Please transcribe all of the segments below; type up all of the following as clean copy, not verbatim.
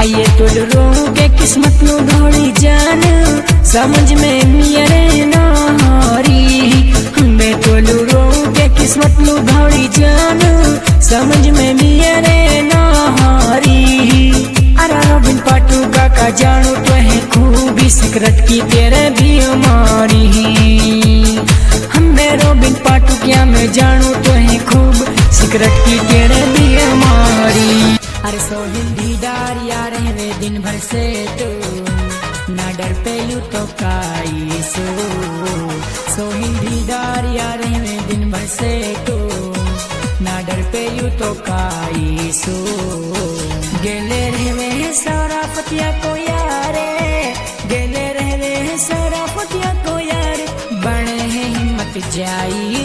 आइए तुल रो के किस्मत नु ढोली जान समझ में मेरे नारी हमें तुल रो के किस्मत नु ढोली जान समझ में मेरे नारी अरे रोबिन पाटू का जानू तो है खूबी सिकरट की तेरे भी हमारी हमें रोबिन पाटू क्या मैं जानू तो है खूब सिकरट की तेरे भी हमारी अरे सोहिल दीदार यार है वे दिन भर से तो ना डर पे यू तो काई सोहिल दीदार यार है वे दिन भर से तो ना डर पे यू तो काई गेले रहवे सारा पतिया को यारे गेले रहवे सारा पतिया को यार बड़े हैं हिम्मत जाई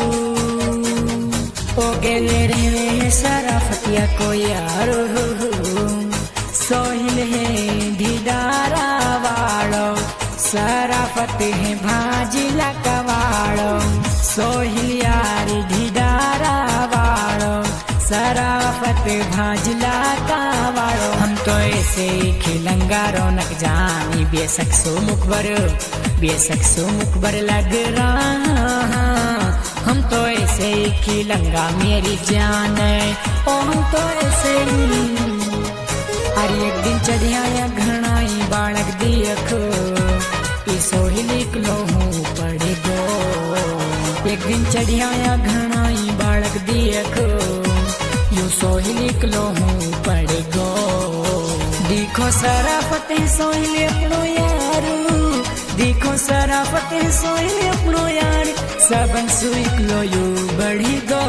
ओ गेले रहवे सारा फतिया को यारो सोहिल है दीदारा वालो सारा फते है भाजिला कवाड़ो सोहिल यार दीदारा वालो सारा फते भाजिला कवाड़ो हम तो ऐसे खिलंगा रौनक जानी बेशक सो मुखबर लग रहा हम तो ऐसे ही खिलंगा मेरी जान है ओ हम तो ऐसे ही अरे एक दिन चढ़िया घनाई बालक दियखो सोहिल निकलो हूँ पड़े गो एक दिन चढ़िया घनाई बालक दियखो यू सोहिल निकलो हूँ पड़े गो देखो सारा फतेह सोहिल अपनो यारू देखो सारा फतेह सोहिल अपनो यार सबन सुइकलो यू बढ़ी गो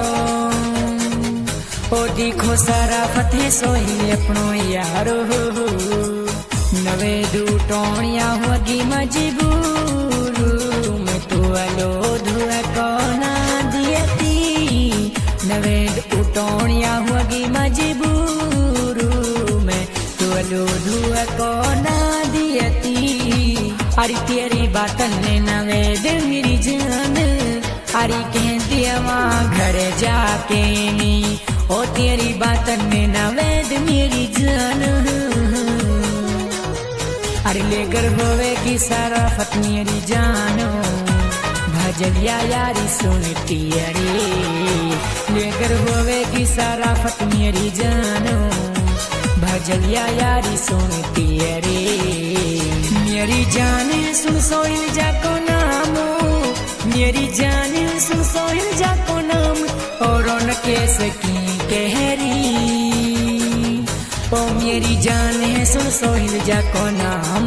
ओ देखो सारा फतेह सोहिल अपनो यारो नवे दूटोणिया होगी मजबूर मैं तो अलो धुआ को ना दियती नवे दूटोणिया होगी मजबूर मैं तो अलो धुआ को ना दियती अरे तेरी बातन ने नवेद मेरी जान अरे कहती वहाँ घर जाके नी ओ तेरी बातन ने नवेद मेरी जान अरे लेकर होवे की सारा फत मेरी जानो भजलिया यारी सुनती अरे लेकर होवे की सारा फत मेरी जानो भजलिया यारी सुनती अरे मेरी जाने सुन सोहिल जाको नाम मेरी जाने सुन सोहिल जाको नाम और रौनक सकी कहरी ओ मेरी जाने सुन सोहिल जाको नाम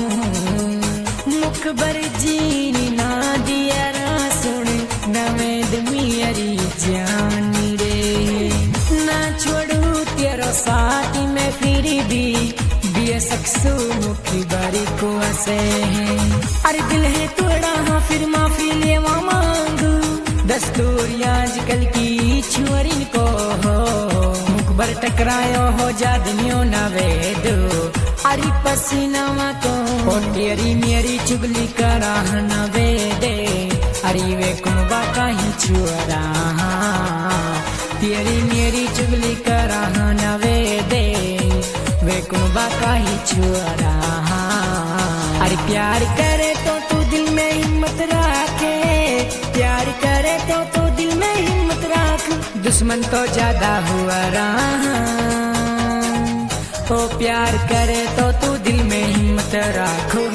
मुखबर जीनी ना दिया रा सुन नवेद मेरी जान रे ना छोड़ू तेरो साथ में फिर भी सकसू मुखी बारी को ऐसे है अरे दिल है तोड़ा हाँ फिर माफी लेवा मांगू दस्तूर आजकल की छोरी को हो मुखबर टकरायो हो जादनियो ना वेदो अरे पसीना तो ओ तेरी मेरी चुगली करा न वेदे अरे वे कुनबा का ही छुरा तेरी मेरी चुगली करा न वेदे वे कुनबा का ही छुरा अरे प्यार करे तो तू दिल में हिम्मत रखे प्यार करे तो तू दिल में हिम्मत रख दुश्मन तो ज्यादा हुआ रहा ओ प्यार करे तो तू दिल में हिम्मत रखो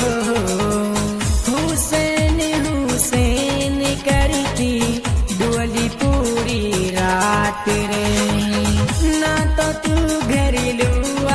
हुसैन हुसैन करती डुअली पूरी रात रे ना तो तू घरेलू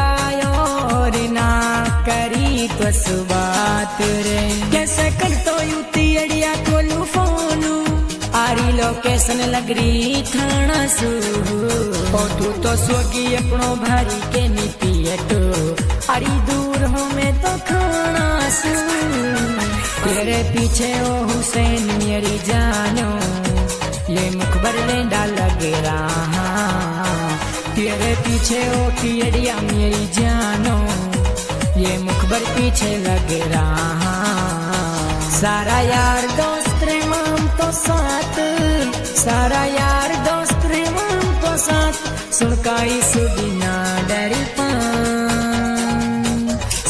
तो सुबात रे कैसे कर तो युती अड़िया खोलू फोनू आरी लोकेशन लगरी थाना सू ओ तू तो सोगी अपनो भारी के नीति अटो अरी दूर हो में तो खाना सू तेरे पीछे ओ हुसैन मेरी जानो ये मुखबर लेंडा लग रहा तेरे पीछे ओ की अड़िया मेरी जानो ये मुखबर पीछे लग रहा सारा यार दोस्त रे माम तो साथ सारा यार दोस्त रे माम तो साथ सुनकाई सुदिना डरी पा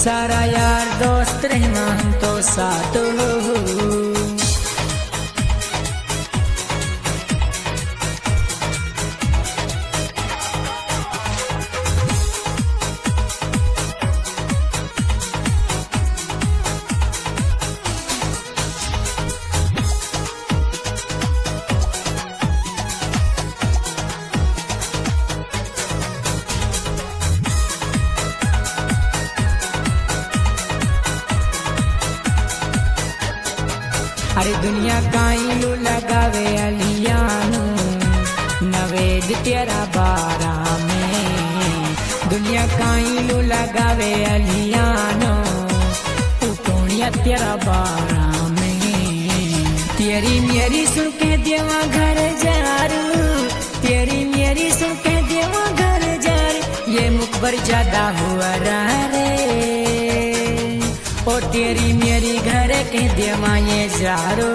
सारा यार दोस्त रहना हम तो साथ हो। अरे दुनिया काइलू लगावे अलियानो नवेद तेरा बारा में। दुनिया काइलू लगावे अलियानो उटोनिया तेरा बारा में। तेरी मेरी सुन के देवा घर जारू, तेरी मेरी सुन के देवा घर जारू। ये मुखबर ज्यादा हुआ रे ओ तेरी मेरी घर के देवा ये जारो।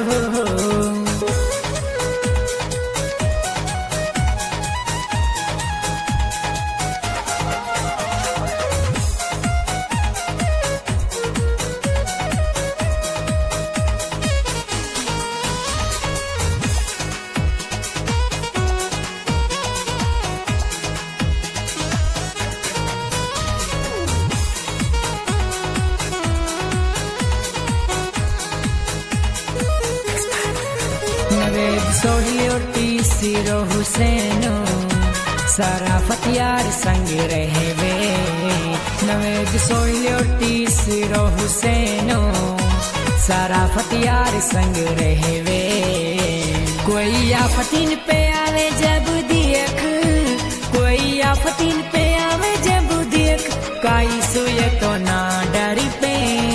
नवेद सोही और तीसरो हुसैनो सराफत यार संग रहे वे। नवेद सोही और तीसरो हुसैनो सराफत यार संग रहे वे। कोई आफतीन पे आवे जब देख, कोई आफतीन पे आवे जब देख। काई सुए तो ना डर पे,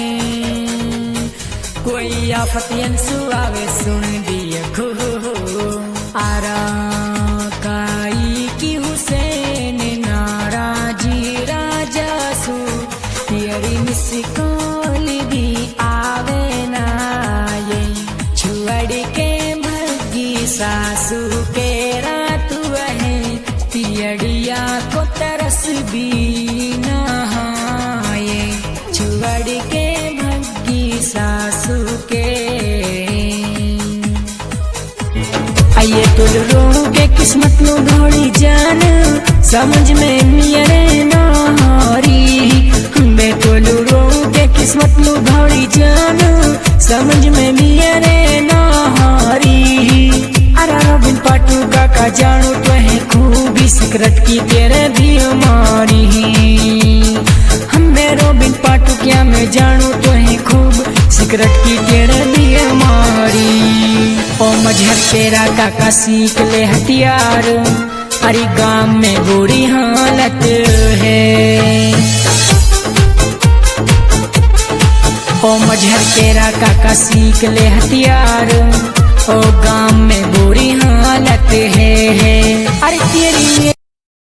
कोई आफतियन सुआवे सुन दिए खो। आरा काई की हुसैन नाराजी राजा सु तेरी मिसकॉल भी आवे ना। ये छुअड़ के भगी सासू के रात वहे पियड़िया को तरस भी नहाए। छुअड़ के भगी सासू के आइए तुल रोगे किस्मत नु धोड़ी जान। समझ में मेरे नारी मैं तुल रोगे किस्मत नु धोड़ी जान। समझ में मेरे नारी अरे रबिन पाटू का जानू तो है खूबी सिकरट की तेरे भी मारी। हमें रोबिन पाटू क्या मैं जानू तो है खूब सिकरट की तेरे भी मारी। ओ मजहर तेरा काका सीख ले हथियार, अरे गांव में बुरी हालत है। ओ मजहर तेरा काका सीख ले हथियार, ओ गांव में बुरी हालत है। अरे तेरी